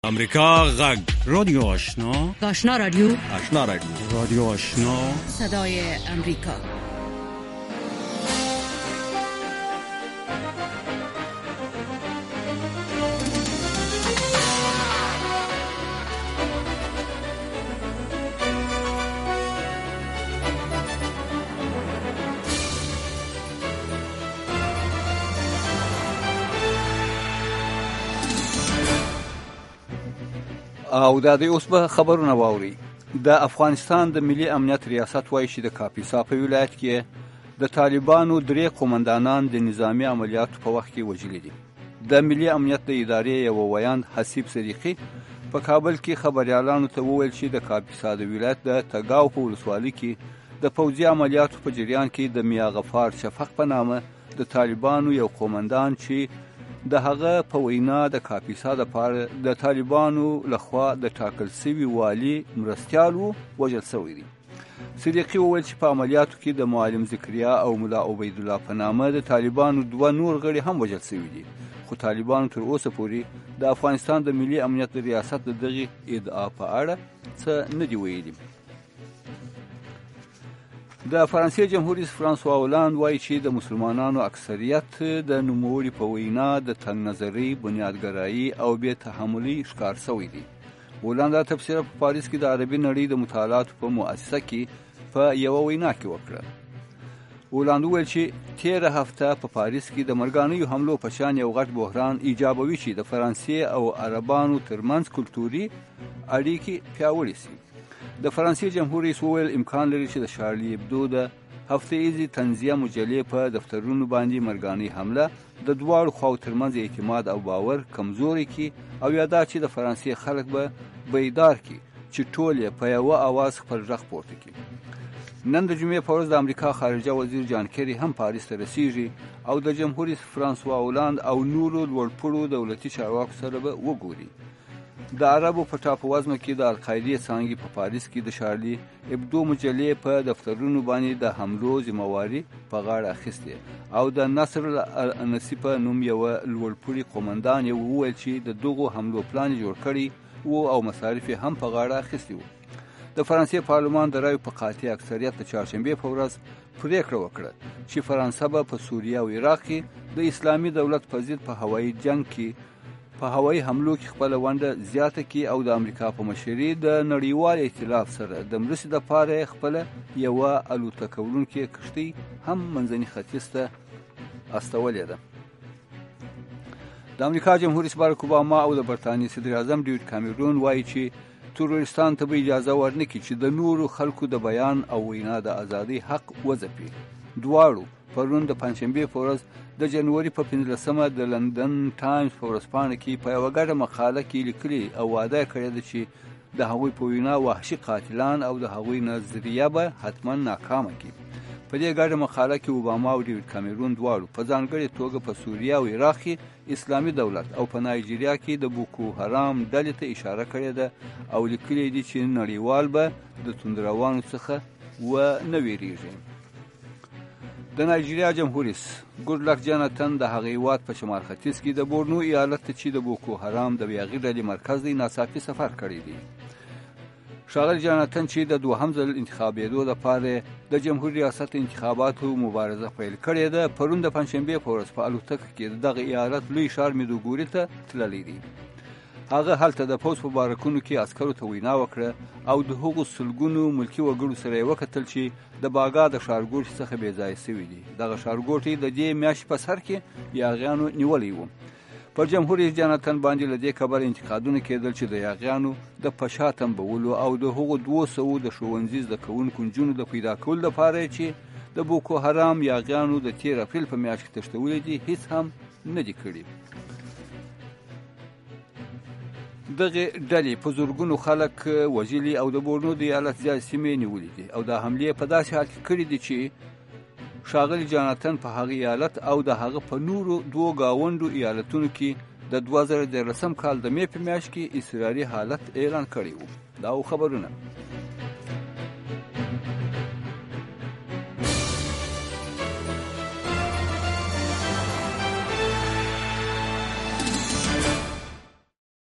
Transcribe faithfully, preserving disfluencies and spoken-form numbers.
امریکا غږ رادیو آشنا آشنا رادیو آشنا رادیو رادیو آشنا صدای امریکا. او دا د اوس به خبرونه واوري. د افغانستان د ملي امنیت ریاست وایي چې د کاپیسا په ولایت کې د طالبانو درې قومندانان د نظامی عملیاتو په وخت کې وژلي دي. د ملي امنیت د ادارې یو ویاند حسیب صدیقي په کابل کې خبريالانو ته وویل چې د کاپیسا د ولایت د تګاو په ولسوالۍ کې د پوځي عملیاتو په جریان کې د میا غفار شفق په نامه د طالبانو یو قومندان چې د هغه په وینا د کاپیسا د پاره د طالبانو لخوا د ټاکل سوي والي مرستيالو وژل شوی دی. صدیقي وویل چې په عملیاتو کې د معلم ذکریا او ملا عبید الله په نامه د طالبانو دوه نور غړي هم وژل شوی دي، خو طالبانو تر اوسه پورې د افغانستان د ملي امنیت ریاست دغه ادعا په اړه څه نه دی ویلي. د فرانسې جمهور رئیس فرانسوا هولند وایي چې د مسلمانانو اکثریت د نوموړي په وینا د تنګ نظري، بنیادګرایي او بې تحملي ښکار شوی دی. هولند دا تفسیر په پاریس کې د عربي نړۍ د مطالعاتو په مؤسسه کې په یوه وینا کې وکړه. هولند وویل چې تېره هفته په پاریس کې د مرګانیو حملو په شان یو غټ بحران ایجابوي چې د فرانسې او عربانو ترمنځ کلتوري اړیکې پیاوړې شي. د فرانسې جمهور رئیس وویل امکان لري چې د شارلی ابدو د هفته ایزي تنزیه مجلې په دفترونو باندې مرګاني حمله د دواړو خواو ترمنځ اعتماد او باور کمزوري کړي او یا دا چې د فرانسې خلک به بیدار کړي چې ټول یې په یوه اواز خپل غږ پورته کړي. نن د جمعې په ورځ د امریکا خارجه وزیر جان کیری هم پاریس ته رسیږي او د جمهور رئیس فرانسوا هولند او نورو لوړپوړو دولتي چارواکو سره به وګوري. د عربو په ټاپووزمه کې د القاعدې څانګې په پاریس کې د شارلی ابدو مجلې په دفترونو باندې د حملو ذمہواري په غاړه اخیستې او د نصر الانسی په نوم یو لوړپوړي قومندان یې وویل چې د دغو حملو پلان جوړ کړی وو او مصارف هم په غاړه اخیستي وو. د فرانسې پارلمان د رایو په قاطع اکثریت د چهارشنبې په ورځ پریکړه وکړه چې فرانسه به په سوریه او عراق کې د اسلامي دولت په ضد په هوایي جنگ کې په هوایي حملو کې خپل ونډه زیاته کړي او د امریکا په مشرۍ د نړیوال ائتلاف سره د مرستې لپاره خپل یوه الوتکه وړونکې کښتۍ هم منځني ختیځ ته استولې ده. د امریکا جمهور رئیس باراک اوباما او د برتانیې صدر اعظم ډیوډ کامرون وایي چې تروریستان ته به اجازه ورنکړي چې د نورو خلکو د بیان او وینا د ازادۍ حق وځپي. دواړو پرون د پنځشنبې په ورځ د جنوري په پنځلسمه د لندن ټایمز په ورځپاڼه کې په یوه ګډه مقاله کې لیکلي او وعده کړې ده چې د هغوی په وینا وحشي قاتلان او د هغوی نظریه به حتما ناکامه کړي. په دې ګډه مقاله کې اوباما او ډیوډ کامرون دواړو په ځانګړې توګه په سوریه او عراق کې اسلامي دولت او په نایجیریا کې د بوکو حرام ډلې ته اشاره کړې ده او لیکلي دي چې نړیوال به د توندروانو څخه و نه ویریږي. د نایجیریا جمهور رئیس ګودلک جاناتن د هغې هیواد په شمال ختیځ کې د بورنو ایالت ته چې د بوکو حرام د بیاغي ډلې مرکز دی ناڅاپي سفر کړی دی. ښاغلی جاناتن چې د دوهم ځل انتخابېدو لپاره د جمهور ریاست انتخاباتو مبارزه پیل کړې ده پرون د پنځشنبې په ورځ په الوتکه کې د دغه ایالت لوی ښار میدوګوري ته تللی دی. هغه هلته د پوځ په بارکونو کې عسکرو ته وینا وکړه او د هغو سلګونو ملکي وګړو سره یې وکتل چې د باګا د ښارګوټي څخه بې ځایه سوي دي. دغه ښارګوټي د دې میاشتې په سر کې یاغیانو نیولی و. پر جمهور رئیس جاناتن باندې له دې کبله انتقادونه کېدل چې د یاغیانو د پشا تنبولو او د هغو دوو سوو د ښوونځي زده کوونکو نجونو د پیدا کولو لپاره چې د بوکو حرام یاغیانو د تېر اپریل په میاشت کې تښتولي دي هیڅ هم نه دي کړي. دغه ډلې په زرګونو خلک وژلي او د بورنو د ایالت زیاتې سیمې نیولې دي او دا حملې په داسې حال کې کړي دي چې ښاغلي جاناتن په هغه ایالت او د هغه په نورو دوو گاونډو ایالتونو کې د دوه زره دیارلسم کال د مې په میاشت کې اضطراري حالت اعلان کړی و. دا خبرونه